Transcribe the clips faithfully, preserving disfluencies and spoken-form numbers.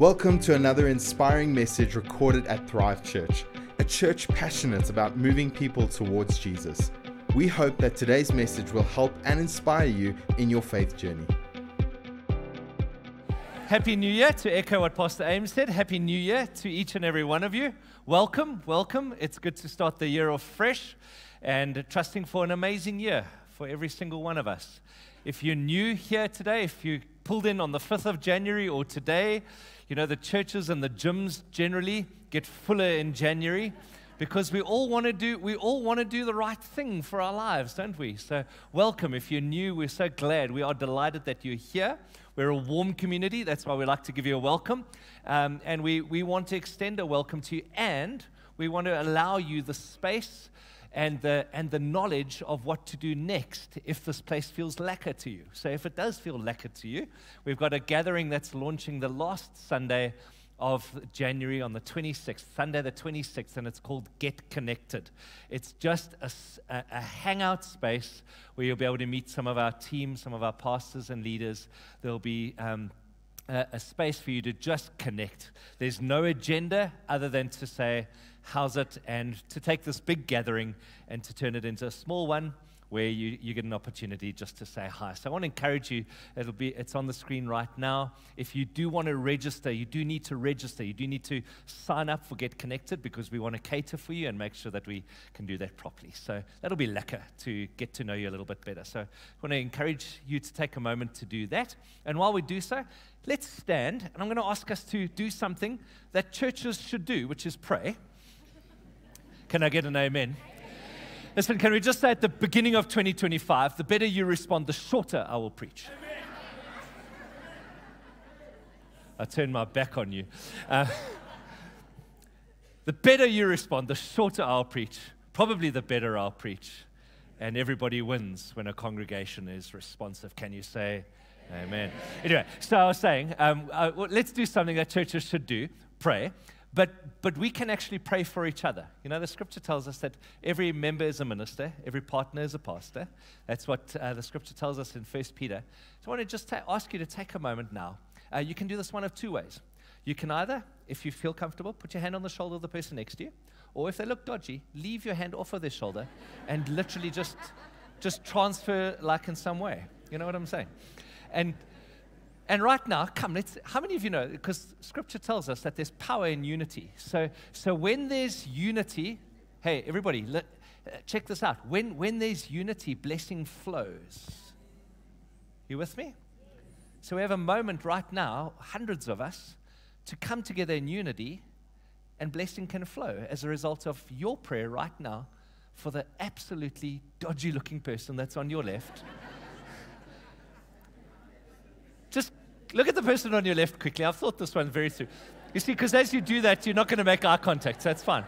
Welcome to another inspiring message recorded at Thrive Church, a church passionate about moving people towards Jesus. We hope that today's message will help and inspire you in your faith journey. Happy New Year, to echo what Pastor Ames said. Happy New Year to each and every one of you. Welcome, welcome. It's good to start the year off fresh and trusting for an amazing year for every single one of us. If you're new here today, if you pulled in on the fifth of January or today, you know, the churches and the gyms generally get fuller in January because we all want to do we all want to do the right thing for our lives, don't we? So welcome. If you're new, we're so glad. We are delighted that you're here. We're a warm community. That's why we like to give you a welcome. Um, and we, we want to extend a welcome to you, and we want to allow you the space and the and the knowledge of what to do next if this place feels lacquer to you. So if it does feel lacquer to you, we've got a gathering that's launching the last Sunday of January on the twenty-sixth, Sunday the twenty-sixth, and it's called Get Connected. It's just a, a, a hangout space where you'll be able to meet some of our team, some of our pastors and leaders. There'll be um, a, a space for you to just connect. There's no agenda other than to say, how's it, and to take this big gathering and to turn it into a small one where you, you get an opportunity just to say hi. So I want to encourage you. It'll be it's on the screen right now. If you do want to register, you do need to register. You do need to sign up for Get Connected because we want to cater for you and make sure that we can do that properly. So that'll be lekker to get to know you a little bit better. So I want to encourage you to take a moment to do that. And while we do so, let's stand. And I'm going to ask us to do something that churches should do, which is pray. Can I get an amen? Listen, can we just say at the beginning of twenty twenty-five, the better you respond, the shorter I will preach. I turned my back on you. Uh, the better you respond, the shorter I'll preach. Probably the better I'll preach. And everybody wins when a congregation is responsive. Can you say amen? Anyway, so I was saying, um, uh, well, let's do something that churches should do, pray. But but we can actually pray for each other. You know, the scripture tells us that every member is a minister, every partner is a pastor. That's what uh, the scripture tells us in First Peter. So I want to just ta- ask you to take a moment now. Uh, you can do this one of two ways. You can either, if you feel comfortable, put your hand on the shoulder of the person next to you, or if they look dodgy, leave your hand off of their shoulder and literally just just transfer like in some way. You know what I'm saying? And And right now, come, let's, how many of you know, because Scripture tells us that there's power in unity. So so when there's unity, hey, everybody, let, uh, check this out. When, when there's unity, blessing flows. You with me? So we have a moment right now, hundreds of us, to come together in unity, and blessing can flow as a result of your prayer right now for the absolutely dodgy-looking person that's on your left. Just look at the person on your left quickly. I've thought this one very through. You see, because as you do that, you're not going to make eye contact, so that's fine.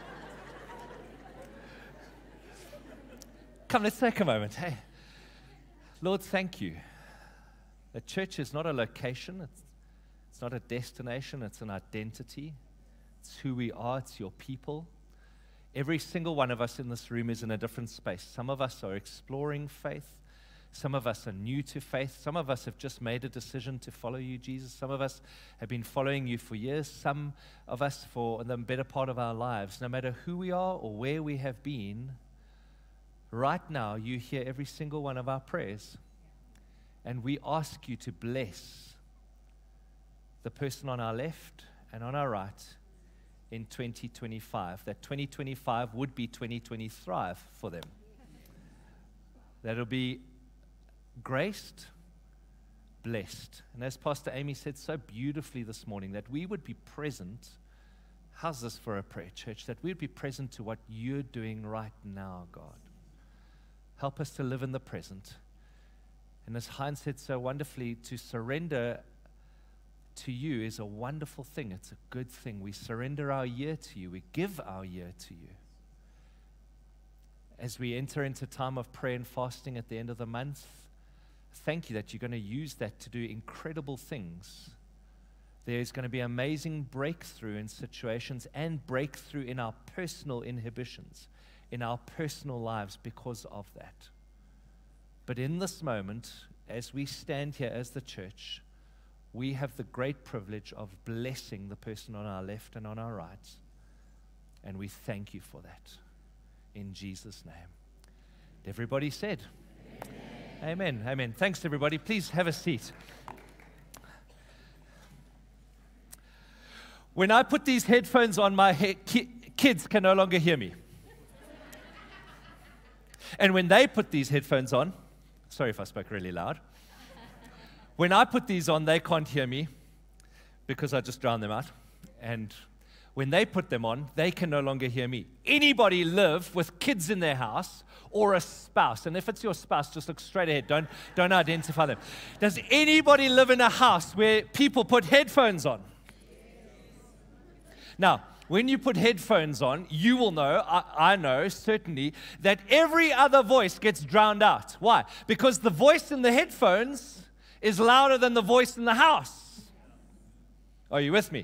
Come, let's take a moment. Hey, Lord, thank you. The church is not a location. It's, it's not a destination. It's an identity. It's who we are. It's your people. Every single one of us in this room is in a different space. Some of us are exploring faith. Some of us are new to faith. Some of us have just made a decision to follow you, Jesus. Some of us have been following you for years. Some of us for the better part of our lives. No matter who we are or where we have been, right now you hear every single one of our prayers. And we ask you to bless the person on our left and on our right in twenty twenty-five. That twenty twenty-five would be twenty twenty thrive for them. That'll be graced, blessed. And as Pastor Amy said so beautifully this morning, that we would be present. How's this for a prayer, church? That we would be present to what you're doing right now, God. Help us to live in the present. And as Heinz said so wonderfully, to surrender to you is a wonderful thing. It's a good thing. We surrender our year to you. We give our year to you. As we enter into time of prayer and fasting at the end of the month, thank you that you're going to use that to do incredible things. There's going to be amazing breakthrough in situations and breakthrough in our personal inhibitions, in our personal lives because of that. But in this moment, as we stand here as the church, we have the great privilege of blessing the person on our left and on our right. And we thank you for that. In Jesus' name. Everybody said, Amen. Amen. Amen. Thanks, everybody. Please have a seat. When I put these headphones on, my he- ki- kids can no longer hear me. And when they put these headphones on, sorry if I spoke really loud. When I put these on, they can't hear me because I just drowned them out. And when they put them on, they can no longer hear me. Anybody live with kids in their house or a spouse? And if it's your spouse, just look straight ahead. Don't, don't identify them. Does anybody live in a house where people put headphones on? Now, when you put headphones on, you will know, I, I know certainly, that every other voice gets drowned out. Why? Because the voice in the headphones is louder than the voice in the house. Are you with me?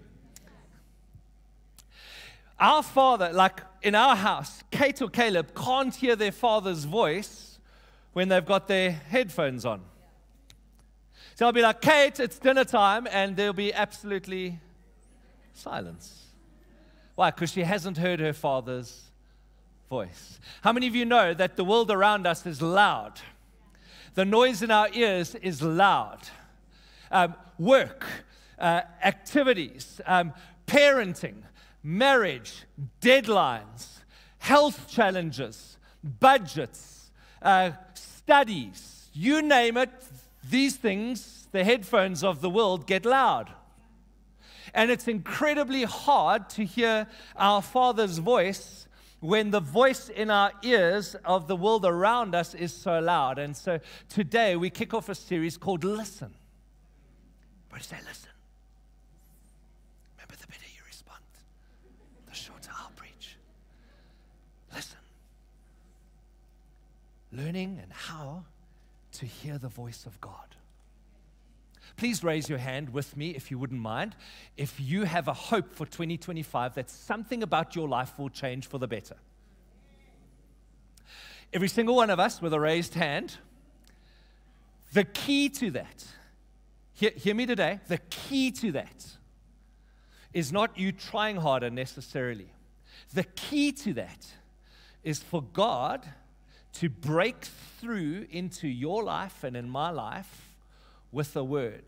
Our father, like in our house, Kate or Caleb can't hear their father's voice when they've got their headphones on. So I'll be like, Kate, it's dinner time, and there'll be absolutely silence. Why? Because she hasn't heard her father's voice. How many of you know that the world around us is loud? The noise in our ears is loud. Um, work, uh, activities, um, parenting, marriage, deadlines, health challenges, budgets, uh, studies, you name it, these things, the headphones of the world get loud. And it's incredibly hard to hear our Father's voice when the voice in our ears of the world around us is so loud. And so today we kick off a series called Listen. What do you say, listen? Remember, the better you respond, the shorter I'll preach. Listen. Learning and how to hear the voice of God. Please raise your hand with me, if you wouldn't mind, if you have a hope for twenty twenty-five that something about your life will change for the better. Every single one of us with a raised hand. The key to that, hear, hear me today, the key to that is not you trying harder necessarily. The key to that is for God to break through into your life and in my life with a word.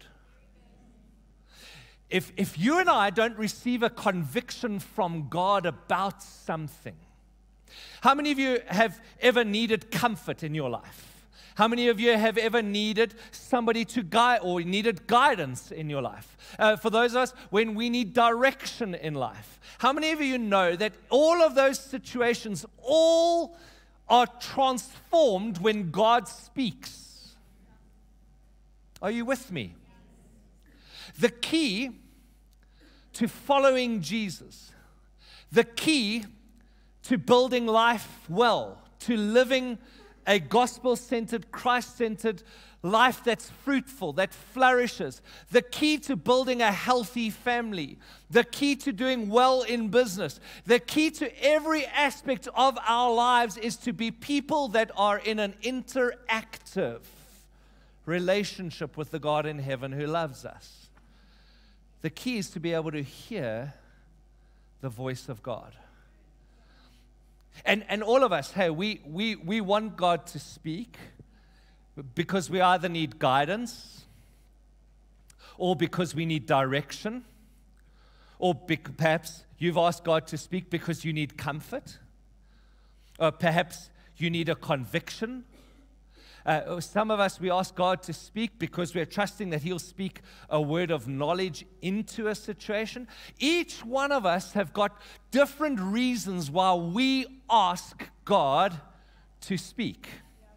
If, if you and I don't receive a conviction from God about something, how many of you have ever needed comfort in your life? How many of you have ever needed somebody to guide or needed guidance in your life? Uh, for those of us, when we need direction in life, how many of you know that all of those situations all are transformed when God speaks? Are you with me? The key to following Jesus, the key to building life well, to living a gospel-centered, Christ-centered life that's fruitful, that flourishes, the key to building a healthy family, the key to doing well in business, the key to every aspect of our lives is to be people that are in an interactive relationship with the God in heaven who loves us. The key is to be able to hear the voice of God. And, and all of us, hey, we, we, we want God to speak because we either need guidance or because we need direction, or bec- perhaps you've asked God to speak because you need comfort, or perhaps you need a conviction. Uh, some of us, we ask God to speak because we're trusting that He'll speak a word of knowledge into a situation. Each one of us have got different reasons why we ask God to speak.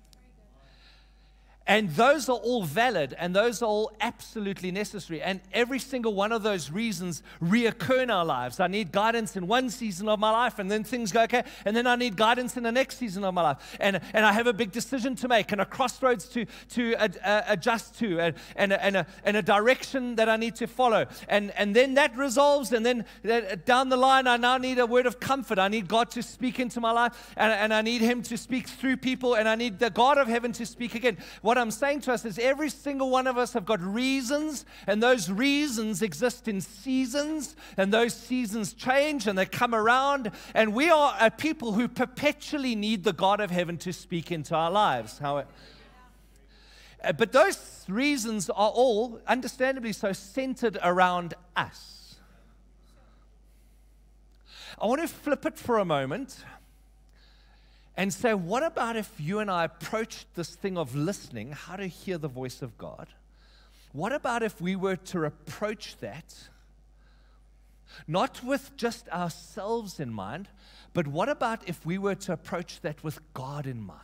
And those are all valid, and those are all absolutely necessary. And every single one of those reasons reoccur in our lives. I need guidance in one season of my life, and then things go okay. And then I need guidance in the next season of my life. And, and I have a big decision to make, and a crossroads to, to ad, uh, adjust to, and, and, a, and, a, and a direction that I need to follow. And, and then that resolves, and then uh, down the line, I now need a word of comfort. I need God to speak into my life, and, and I need Him to speak through people, and I need the God of heaven to speak again. What I'm saying to us is every single one of us have got reasons, and those reasons exist in seasons, and those seasons change and they come around, and we are a people who perpetually need the God of heaven to speak into our lives. How, but those reasons are all, understandably so, centered around us. I want to flip it for a moment and say, what about if you and I approached this thing of listening, how to hear the voice of God? What about if we were to approach that, not with just ourselves in mind, but what about if we were to approach that with God in mind?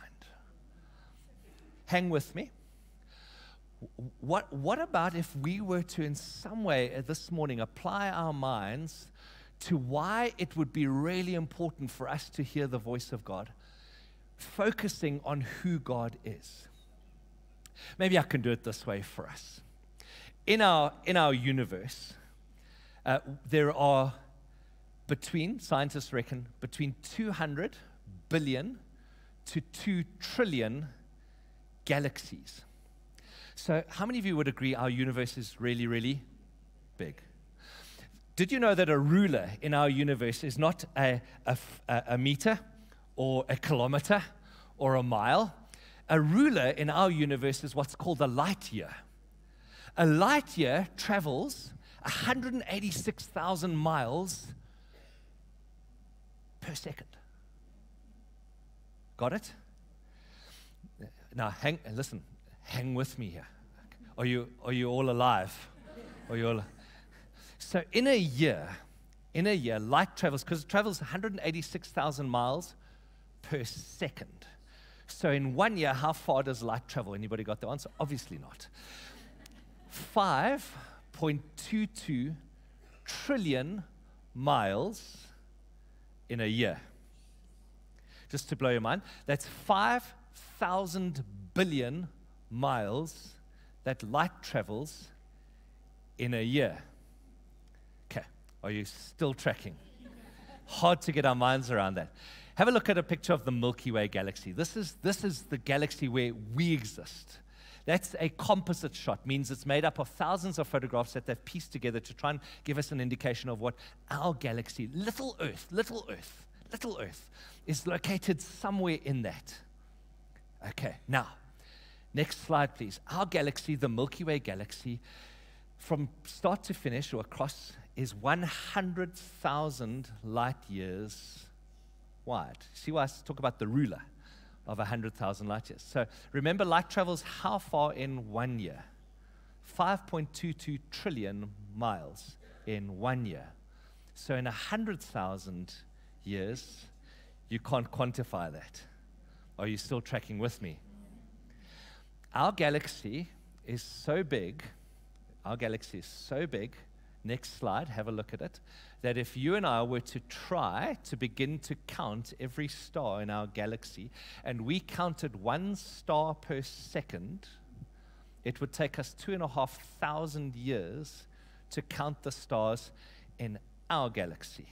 Hang with me. What, what about if we were to, in some way, uh, this morning, apply our minds to why it would be really important for us to hear the voice of God, focusing on who God is? Maybe I can do it this way for us. In our, in our universe, uh, there are between, scientists reckon, between two hundred billion to two trillion galaxies. So how many of you would agree our universe is really, really big? Did you know that a ruler in our universe is not a, a, a meter or a kilometer or a mile? A ruler in our universe is what's called a light year. A light year travels one hundred eighty-six thousand miles per second. Got it? Now, hang, listen, hang with me here. Are you, are you all alive? Are you all? So in a year, in a year, light travels, because it travels one hundred eighty-six thousand miles per second. So in one year, how far does light travel? Anybody got the answer? Obviously not. five point two two trillion miles in a year. Just to blow your mind, that's five thousand billion miles that light travels in a year. Okay, are you still tracking? Hard to get our minds around that. Have a look at a picture of the Milky Way galaxy. This is, this is the galaxy where we exist. That's a composite shot, means it's made up of thousands of photographs that they've pieced together to try and give us an indication of what our galaxy, little Earth, little Earth, little Earth, is located somewhere in that. Okay, now, next slide, please. Our galaxy, the Milky Way galaxy, from start to finish or across, is one hundred thousand light years wide. See why I talk about the ruler of one hundred thousand light years. So remember, light travels how far in one year? five point two two trillion miles in one year. So in one hundred thousand years, you can't quantify that. Are you still tracking with me? Our galaxy is so big, our galaxy is so big, next slide, have a look at it, that if you and I were to try to begin to count every star in our galaxy, and we counted one star per second, it would take us two and a half thousand years to count the stars in our galaxy.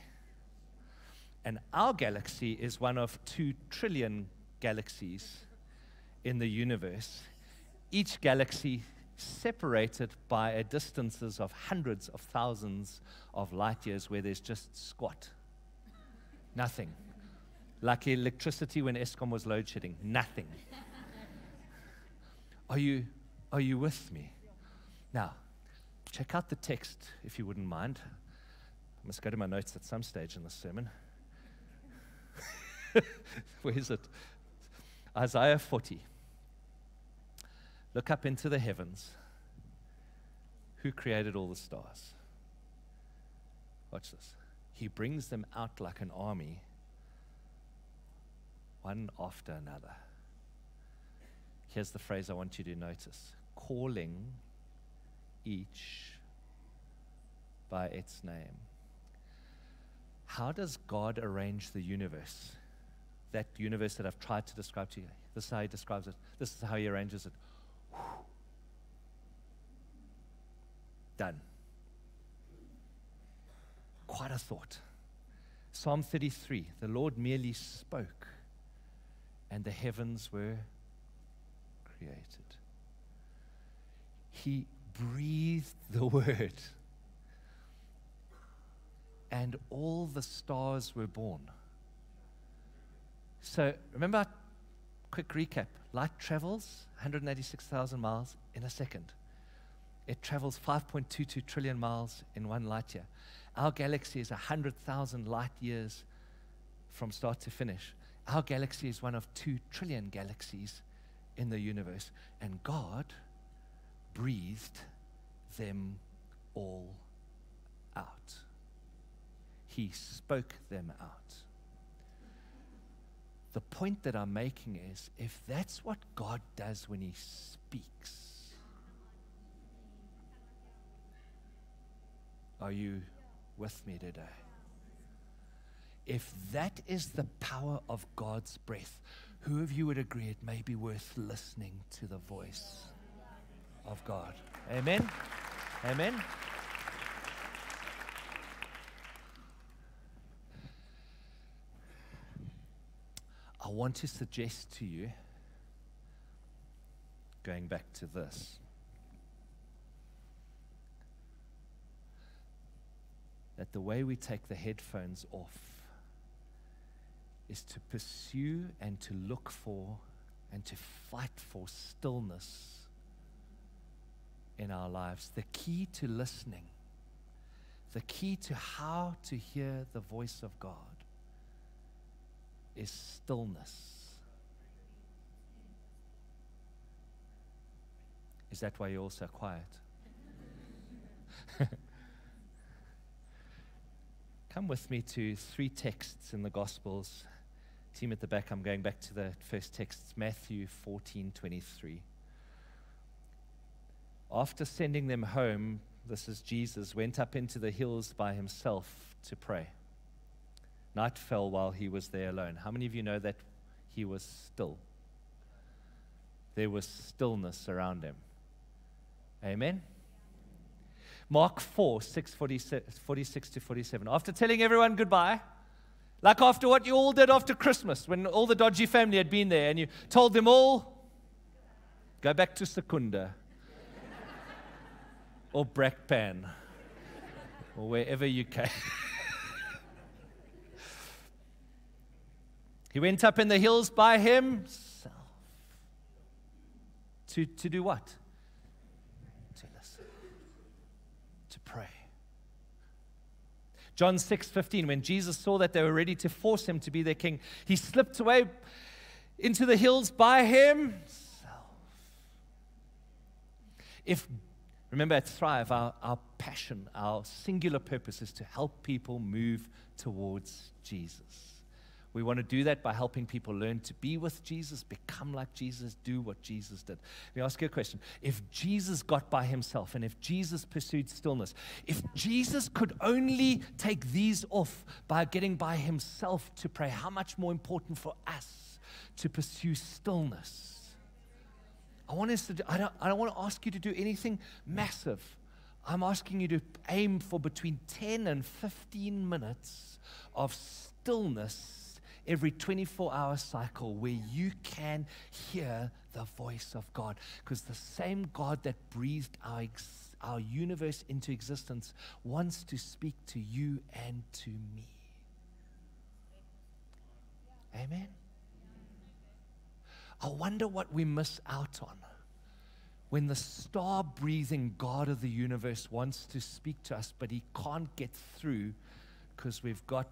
And our galaxy is one of two trillion galaxies in the universe. Each galaxy separated by a distances of hundreds of thousands of light years where there's just squat. Nothing. Like electricity when Eskom was load shedding. Nothing. Are you, are you with me? Now, check out the text if you wouldn't mind. I must go to my notes at some stage in the sermon. Where is it? Isaiah forty. Look up into the heavens. Who created all the stars? Watch this. He brings them out like an army, one after another. Here's the phrase I want you to notice. Calling each by its name. How does God arrange the universe? That universe that I've tried to describe to you. This is how he describes it. This is how he arranges it. Done. Quite a thought. Psalm thirty-three, the Lord merely spoke, and the heavens were created. He breathed the word, and all the stars were born. So remember, quick recap. Light travels one hundred eighty-six thousand miles in a second. It travels five point two two trillion miles in one light year. Our galaxy is one hundred thousand light years from start to finish. Our galaxy is one of two trillion galaxies in the universe. And God breathed them all out. He spoke them out. The point that I'm making is, if that's what God does when he speaks, are you with me today? If that is the power of God's breath, who of you would agree it may be worth listening to the voice of God? Amen? Amen? I want to suggest to you, going back to this, that the way we take the headphones off is to pursue and to look for and to fight for stillness in our lives. The key to listening, the key to how to hear the voice of God is stillness. Is that why you're all so quiet? Come with me to three texts in the Gospels. Team at the back, I'm going back to the first text, Matthew fourteen twenty-three. After sending them home, this is Jesus, went up into the hills by himself to pray. Night fell while he was there alone. How many of you know that he was still? There was stillness around him. Amen? Mark four, six, forty-six to forty-seven. After telling everyone goodbye, like after what you all did after Christmas, when all the dodgy family had been there, and you told them all, go back to Secunda, or Brakpan, or wherever you came. He went up in the hills by himself. To, to do what? To listen. To pray. John six fifteen, when Jesus saw that they were ready to force him to be their king, he slipped away into the hills by himself. If, remember at Thrive, our, our passion, our singular purpose is to help people move towards Jesus. We want to do that by helping people learn to be with Jesus, become like Jesus, do what Jesus did. Let me ask you a question. If Jesus got by himself and if Jesus pursued stillness, if Jesus could only take these off by getting by himself to pray, how much more important for us to pursue stillness? I want us to do, I don't, I don't want to ask you to do anything massive. I'm asking you to aim for between ten and fifteen minutes of stillness every twenty-four hour cycle where you can hear the voice of God. Because the same God that breathed our, ex- our universe into existence wants to speak to you and to me. Amen? I wonder what we miss out on when the star-breathing God of the universe wants to speak to us, but he can't get through because we've got...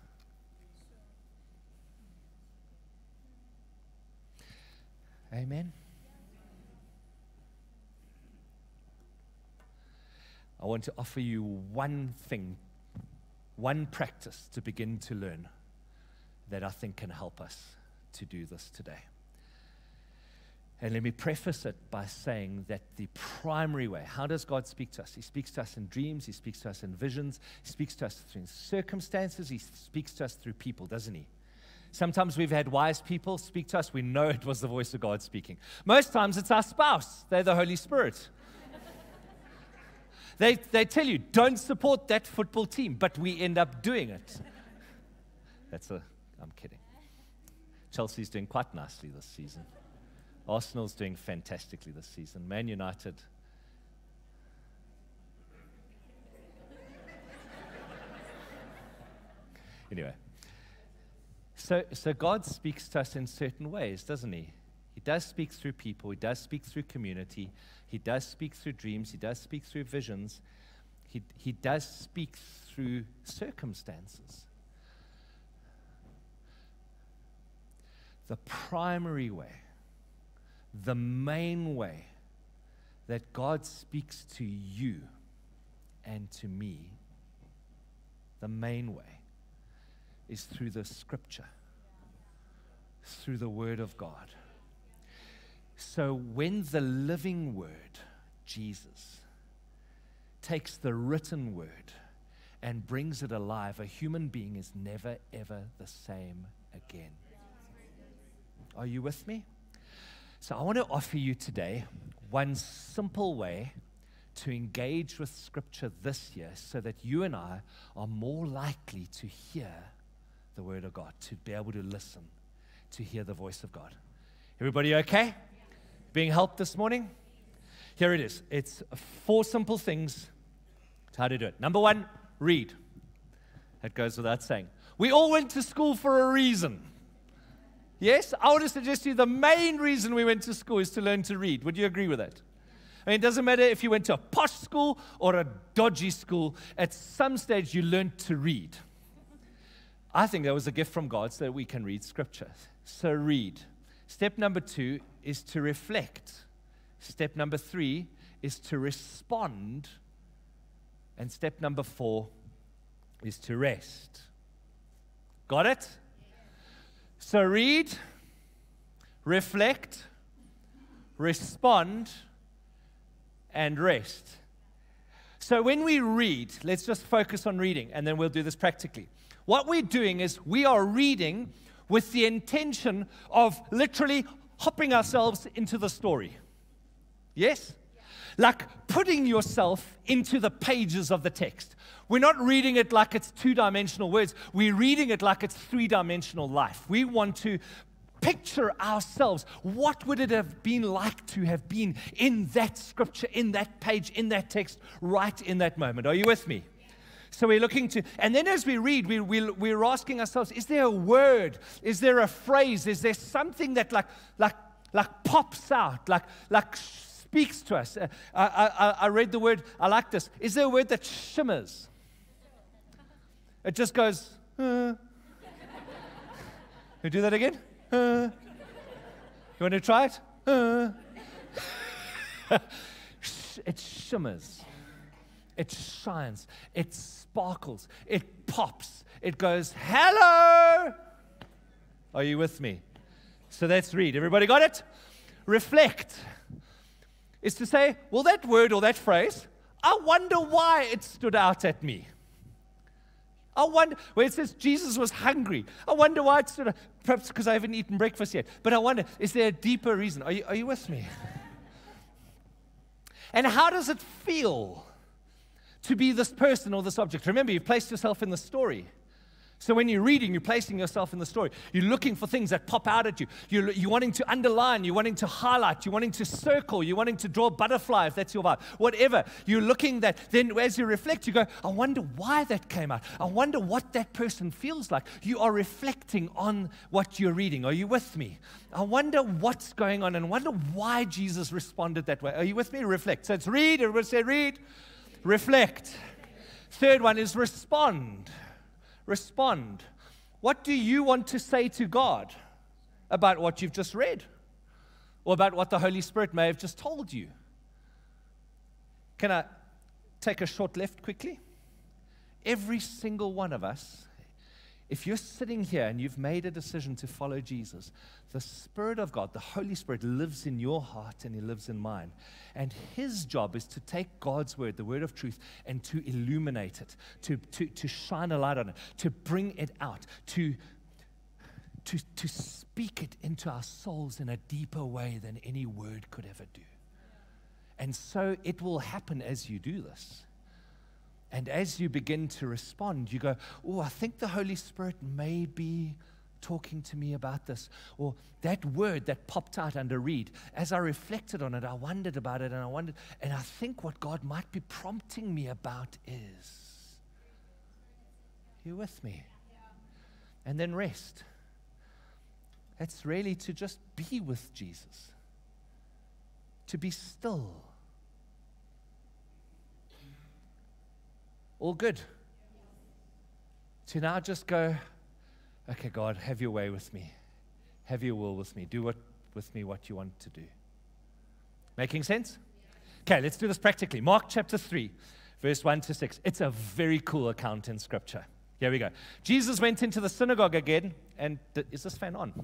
Amen. I want to offer you one thing, one practice to begin to learn that I think can help us to do this today. And let me preface it by saying that the primary way, how does God speak to us? He speaks to us in dreams, he speaks to us in visions, he speaks to us through circumstances, he speaks to us through people, doesn't he? Sometimes we've had wise people speak to us. We know it was the voice of God speaking. Most times it's our spouse. They're the Holy Spirit. they, they tell you, don't support that football team, but we end up doing it. That's a, I'm kidding. Chelsea's doing quite nicely this season. Arsenal's doing fantastically this season. Man United, Anyway. So, so God speaks to us in certain ways, doesn't he? He does speak through people. He does speak through community. He does speak through dreams. He does speak through visions. He, he does speak through circumstances. The primary way, the main way that God speaks to you and to me, the main way, is through the Scripture, through the Word of God. So when the living Word, Jesus, takes the written Word and brings it alive, a human being is never, ever the same again. Are you with me? So I want to offer you today one simple way to engage with Scripture this year so that you and I are more likely to hear the Word of God, to be able to listen, to hear the voice of God. Everybody okay? Being helped this morning? Here it is. It's four simple things to how to do it. Number one, read. That goes without saying. We all went to school for a reason. Yes? I want to suggest to you the main reason we went to school is to learn to read. Would you agree with that? I mean, it doesn't matter if you went to a posh school or a dodgy school. At some stage, you learned to read. I think that was a gift from God so that we can read Scripture. So read. Step number two is to reflect. Step number three is to respond. And step number four is to rest. Got it? So read, reflect, respond, and rest. So when we read, let's just focus on reading, and then we'll do this practically. What we're doing is we are reading with the intention of literally hopping ourselves into the story. Yes? Like putting yourself into the pages of the text. We're not reading it like it's two-dimensional words. We're reading it like it's three-dimensional life. We want to picture ourselves. What would it have been like to have been in that scripture, in that page, in that text, right in that moment? Are you with me? So we're looking to, and then as we read, we, we, we're asking ourselves, is there a word? Is there a phrase? Is there something that like, like, like pops out, like, like speaks to us? Uh, I, I, I read the word, I like this. Is there a word that shimmers? It just goes, uh. You do that again? Uh. You want to try it? Uh. It shimmers. It shines. It sparkles. It pops. It goes, hello. Are you with me? So let's read. Everybody got it? Reflect is to say, well, that word or that phrase, I wonder why it stood out at me. I wonder, where it says Jesus was hungry, I wonder why it stood out. Perhaps because I haven't eaten breakfast yet. But I wonder, is there a deeper reason? Are you, are you with me? And how does it feel to be this person or this object? Remember, you've placed yourself in the story. So when you're reading, you're placing yourself in the story. You're looking for things that pop out at you. You're, you're wanting to underline. You're wanting to highlight. You're wanting to circle. You're wanting to draw a butterfly, if that's your vibe. Whatever. You're looking that, then as you reflect, you go, I wonder why that came out. I wonder what that person feels like. You are reflecting on what you're reading. Are you with me? I wonder what's going on and wonder why Jesus responded that way. Are you with me? Reflect. So it's read. Everybody say read. Reflect. Third one is respond. Respond. What do you want to say to God about what you've just read? Or about what the Holy Spirit may have just told you? Can I take a short left quickly? Every single one of us, if you're sitting here and you've made a decision to follow Jesus, the Spirit of God, the Holy Spirit, lives in your heart and He lives in mine. And His job is to take God's word, the word of truth, and to illuminate it, to, to, to shine a light on it, to bring it out, to, to, to speak it into our souls in a deeper way than any word could ever do. And so it will happen as you do this. And as you begin to respond, you go, oh, I think the Holy Spirit may be talking to me about this. Or that word that popped out under read, as I reflected on it, I wondered about it, and I wondered, and I think what God might be prompting me about is, you with me? and then rest. It's really to just be with Jesus, to be still. All good. To now just go, okay, God, have your way with me. Have your will with me. Do what with me what you want to do. Making sense? Okay, let's do this practically. Mark chapter three, verse one to six. It's a very cool account in Scripture. Here we go. Jesus went into the synagogue again, and th- is this fan on?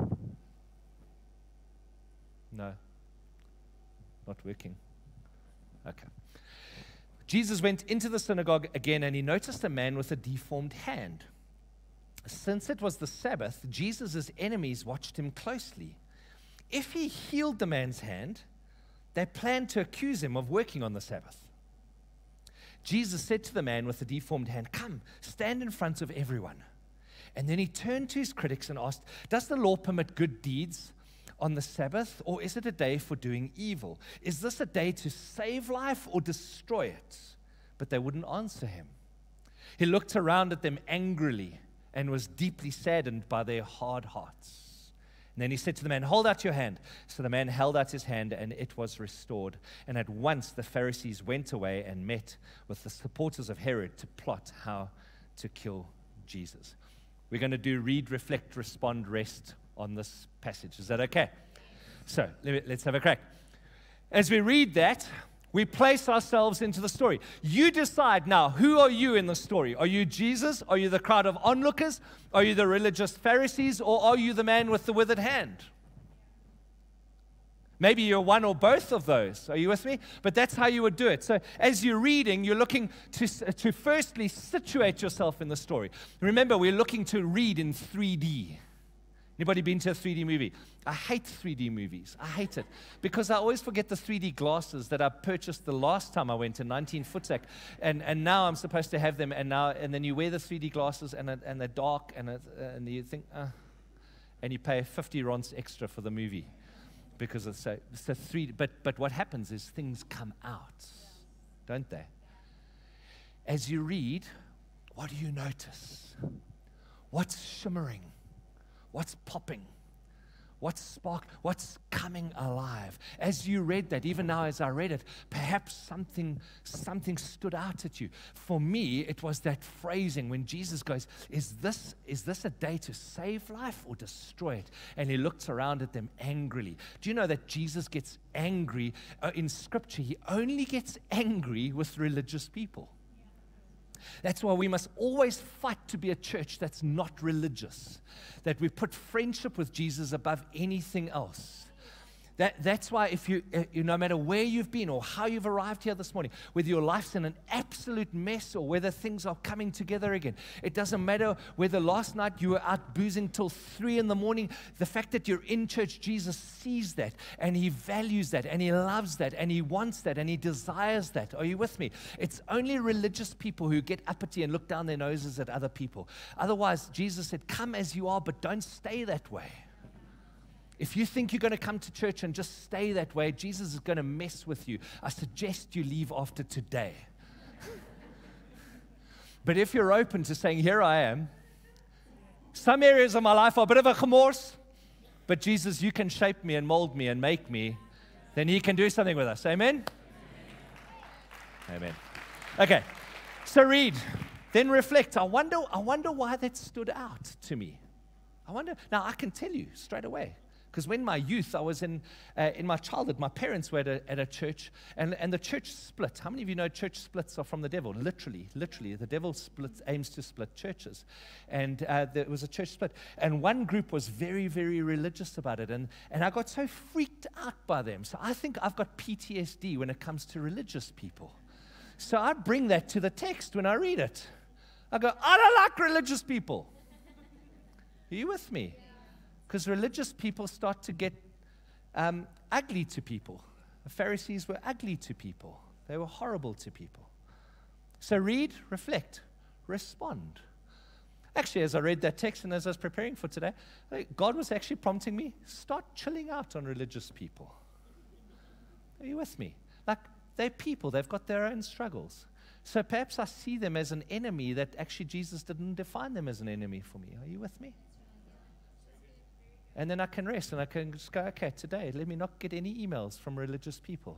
No. Not working. Okay. Jesus went into the synagogue again, and he noticed a man with a deformed hand. Since it was the Sabbath, Jesus' enemies watched him closely. If he healed the man's hand, they planned to accuse him of working on the Sabbath. Jesus said to the man with the deformed hand, "Come, stand in front of everyone." And then he turned to his critics and asked, "Does the law permit good deeds on the Sabbath, or is it a day for doing evil? Is this a day to save life or destroy it?" But they wouldn't answer him. He looked around at them angrily and was deeply saddened by their hard hearts. And then he said to the man, "Hold out your hand." So the man held out his hand, and it was restored. And at once the Pharisees went away and met with the supporters of Herod to plot how to kill Jesus. We're going to do read, reflect, respond, rest on this passage. Is that okay? So let's have a crack. As we read that, we place ourselves into the story. You decide now, who are you in the story? Are you Jesus? Are you the crowd of onlookers? Are you the religious Pharisees? Or are you the man with the withered hand? Maybe you're one or both of those. Are you with me? But that's how you would do it. So as you're reading, you're looking to, to firstly situate yourself in the story. Remember, we're looking to read in three D. Anybody been to a three D movie? I hate three D movies. I hate it. Because I always forget the three D glasses that I purchased the last time I went to nineteen Footsack. And and now I'm supposed to have them. And now and then you wear the three D glasses and, it, and they're dark. And, it, and you think, uh, and you pay fifty rands extra for the movie. Because it's so, it's a three D. But, but what happens is things come out. Don't they? As you read, what do you notice? What's shimmering? What's popping? What's spark? What's coming alive? As you read that, even now as I read it, perhaps something, something stood out at you. For me, it was that phrasing when Jesus goes, is this, is this a day to save life or destroy it? And he looks around at them angrily. Do you know that Jesus gets angry? Uh, in Scripture, he only gets angry with religious people. That's why we must always fight to be a church that's not religious, that we put friendship with Jesus above anything else. That, that's why if you, uh, you, no matter where you've been or how you've arrived here this morning, whether your life's in an absolute mess or whether things are coming together again, it doesn't matter whether last night you were out boozing till three in the morning, the fact that you're in church, Jesus sees that and he values that and he loves that and he wants that and he desires that. Are you with me? It's only religious people who get uppity and look down their noses at other people. Otherwise, Jesus said, come as you are, but don't stay that way. If you think you're going to come to church and just stay that way, Jesus is going to mess with you. I suggest you leave after today. But if you're open to saying, here I am, some areas of my life are a bit of a gemors, but Jesus, you can shape me and mold me and make me, then he can do something with us. Amen? Amen. Okay, so read, then reflect. I wonder, I wonder why that stood out to me. I wonder, now I can tell you straight away. Because when my youth, I was in uh, in my childhood, my parents were at a, at a church, and, and the church split. How many of you know church splits are from the devil? Literally, literally. The devil splits, aims to split churches. And uh, there was a church split. And one group was very, very religious about it. And, and I got so freaked out by them. So I think I've got P T S D when it comes to religious people. So I bring that to the text when I read it. I go, I don't like religious people. Are you with me? Because religious people start to get um, ugly to people. The Pharisees were ugly to people. They were horrible to people. So read, reflect, respond. Actually, as I read that text and as I was preparing for today, God was actually prompting me, start chilling out on religious people. Are you with me? Like, they're people. They've got their own struggles. So perhaps I see them as an enemy that actually Jesus didn't define them as an enemy for me. Are you with me? And then I can rest and I can just go, okay, today, let me not get any emails from religious people.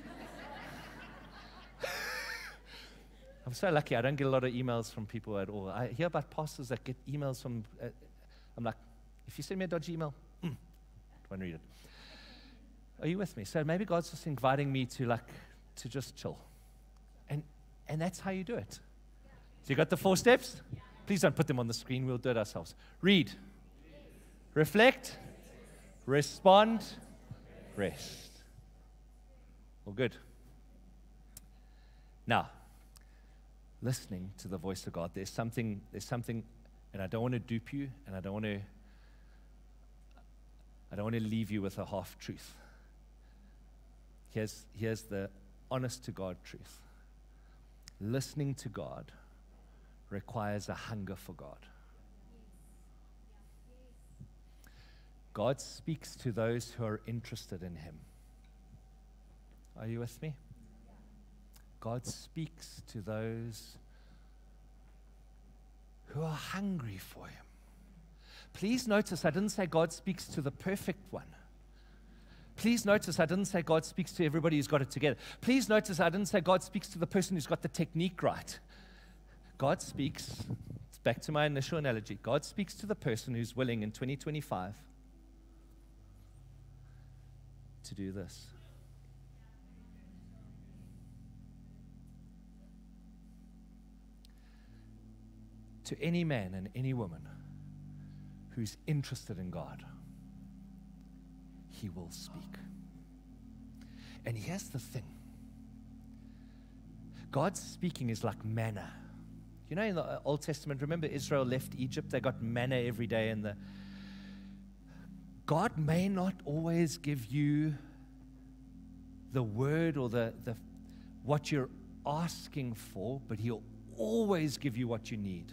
I'm so lucky. I don't get a lot of emails from people at all. I hear about pastors that get emails from, uh, I'm like, if you send me a dodgy email, mm, won't read it. Are you with me? So maybe God's just inviting me to like, to just chill. And and that's how you do it. So you got the four steps? Please don't put them on the screen. We'll do it ourselves. Read. Reflect. Respond. Rest. All good. Now, listening to the voice of God. There's something, there's something, and I don't want to dupe you, and I don't want to, I don't want to leave you with a half truth. Here's, here's the honest to God truth. Listening to God requires a hunger for God. God speaks to those who are interested in Him. Are you with me? God speaks to those who are hungry for Him. Please notice I didn't say God speaks to the perfect one. Please notice I didn't say God speaks to everybody who's got it together. Please notice I didn't say God speaks to the person who's got the technique right. God speaks, it's back to my initial analogy, God speaks to the person who's willing in twenty twenty-five to do this. To any man and any woman who's interested in God, He will speak. And here's the thing. God's speaking is like manna. You know, in the Old Testament, remember Israel left Egypt? They got manna every day. And the God may not always give you the word or the, the what you're asking for, but He'll always give you what you need.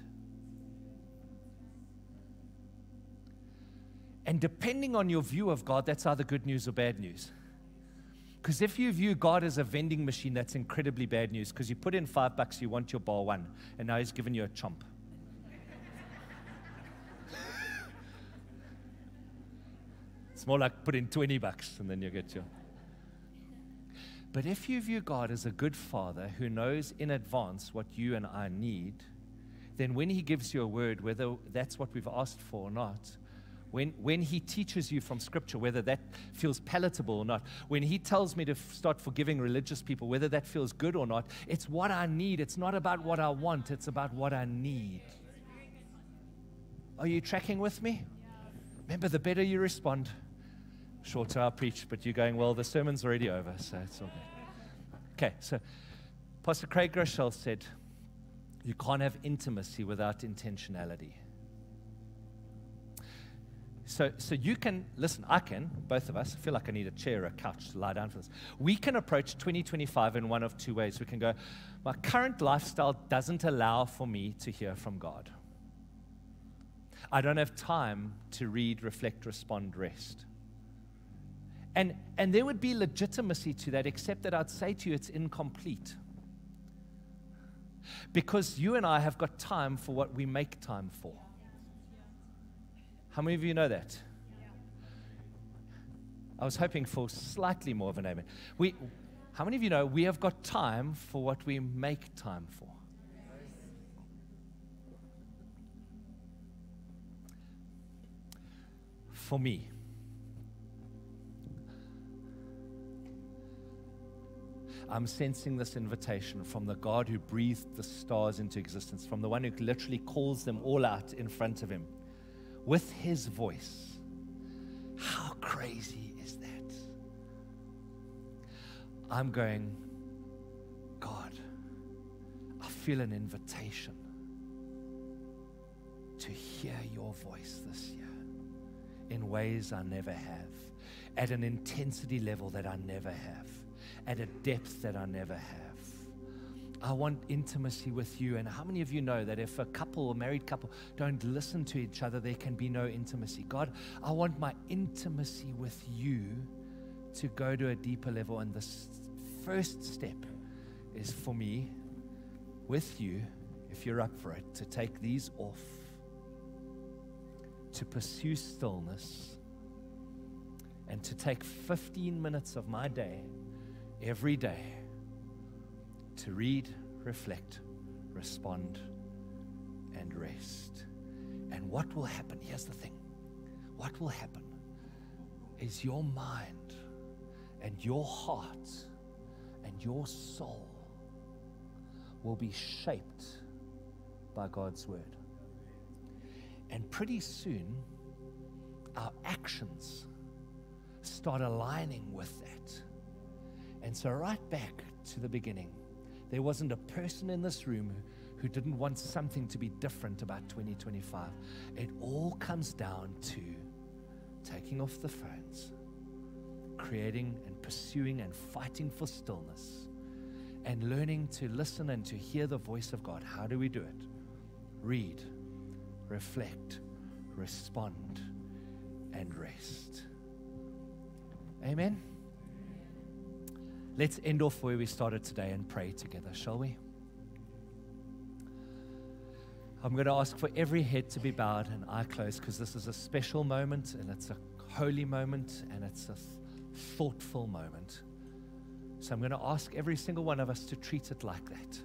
And depending on your view of God, that's either good news or bad news. Because if you view God as a vending machine, that's incredibly bad news. Because you put in five bucks, you want your bar one, and now He's given you a chomp. It's more like put in twenty bucks, and then you get your... But if you view God as a good Father who knows in advance what you and I need, then when He gives you a word, whether that's what we've asked for or not, When, when He teaches you from Scripture, whether that feels palatable or not, when He tells me to f- start forgiving religious people, whether that feels good or not, it's what I need. It's not about what I want. It's about what I need. Are you tracking with me? Remember, the better you respond, shorter I preach, but you're going, well, the sermon's already over, so it's all good. Okay, so Pastor Craig Groeschel said, you can't have intimacy without intentionality. So, so you can, listen, I can, both of us, I feel like I need a chair or a couch to lie down for this. We can approach twenty twenty-five in one of two ways. We can go, my current lifestyle doesn't allow for me to hear from God. I don't have time to read, reflect, respond, rest. And, and there would be legitimacy to that, except that I'd say to you it's incomplete. Because you and I have got time for what we make time for. How many of you know that? Yeah. I was hoping for slightly more of an amen. We, how many of you know we have got time for what we make time for? For me, I'm sensing this invitation from the God who breathed the stars into existence, from the one who literally calls them all out in front of Him. With His voice. How crazy is that? I'm going, God, I feel an invitation to hear your voice this year in ways I never have, at an intensity level that I never have, at a depth that I never have. I want intimacy with you. And how many of you know that if a couple or married couple don't listen to each other, there can be no intimacy? God, I want my intimacy with you to go to a deeper level. And the first step is for me with you, if you're up for it, to take these off, to pursue stillness, and to take fifteen minutes of my day, every day, to read, reflect, respond, and rest. And what will happen, here's the thing, what will happen is your mind and your heart and your soul will be shaped by God's word. And pretty soon, our actions start aligning with that. And so right back to the beginning, there wasn't a person in this room who, who didn't want something to be different about twenty twenty-five. It all comes down to taking off the phones, creating and pursuing and fighting for stillness, and learning to listen and to hear the voice of God. How do we do it? Read, reflect, respond, and rest. Amen? Let's end off where we started today and pray together, shall we? I'm going to ask for every head to be bowed and eye closed, because this is a special moment, and it's a holy moment, and it's a thoughtful moment. So I'm going to ask every single one of us to treat it like that.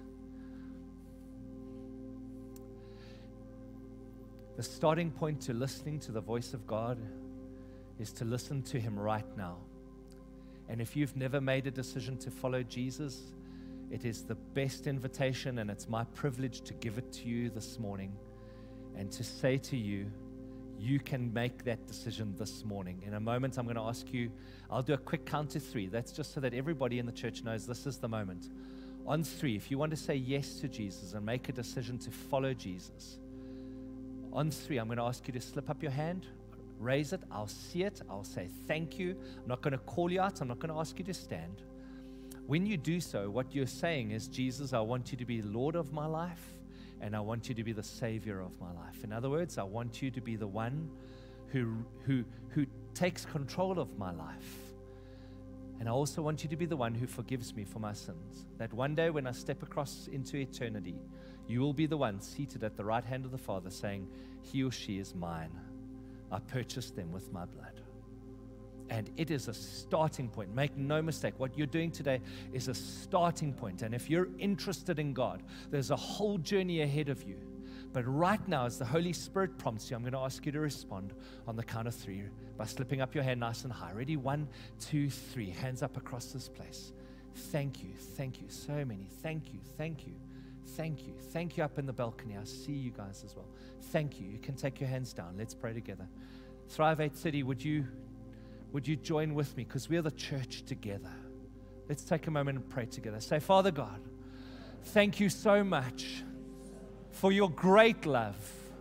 The starting point to listening to the voice of God is to listen to Him right now. And if you've never made a decision to follow Jesus, it is the best invitation, and it's my privilege to give it to you this morning and to say to you, you can make that decision this morning. In a moment, I'm going to ask you, I'll do a quick count to three. That's just so that everybody in the church knows this is the moment. On three, if you want to say yes to Jesus and make a decision to follow Jesus, on three, I'm going to ask you to slip up your hand, raise it, I'll see it, I'll say thank you. I'm not going to call you out, I'm not going to ask you to stand. When you do so, what you're saying is, Jesus, I want you to be Lord of my life, and I want you to be the Savior of my life. In other words, I want you to be the one who, who, who takes control of my life. And I also want you to be the one who forgives me for my sins. That one day when I step across into eternity, you will be the one seated at the right hand of the Father saying, he or she is mine. I purchased them with my blood. And it is a starting point. Make no mistake, what you're doing today is a starting point. And if you're interested in God, there's a whole journey ahead of you. But right now, as the Holy Spirit prompts you, I'm going to ask you to respond on the count of three by slipping up your hand nice and high. Ready? One, two, three. Hands up across this place. Thank you. Thank you. So many. Thank you. Thank you. Thank you. Thank you up in the balcony. I see you guys as well. Thank you. You can take your hands down. Let's pray together. Thrive eight thirty, would you, would you join with me? Because we're the church together. Let's take a moment and pray together. Say, Father God, thank you so much for your great love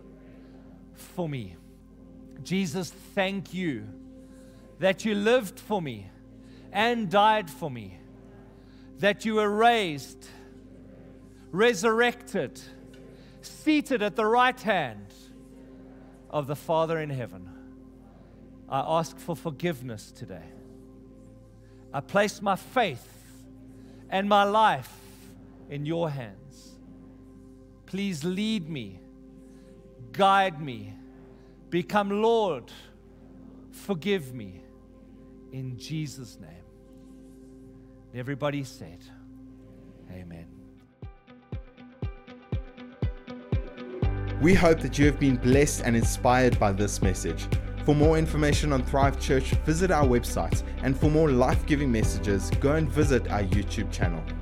for me. Jesus, thank you that you lived for me and died for me, that you were raised, resurrected, seated at the right hand of the Father in heaven. I ask for forgiveness today. I place my faith and my life in your hands. Please lead me, guide me, become Lord, forgive me, in Jesus' name. Everybody said, amen. We hope that you have been blessed and inspired by this message. For more information on Thrive Church, visit our website, and for more life-giving messages, go and visit our YouTube channel.